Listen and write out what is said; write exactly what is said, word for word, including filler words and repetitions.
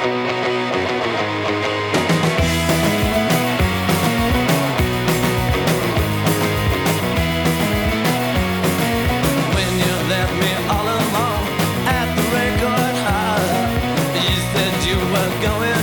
When you left me all alone at the record hall, you said you were going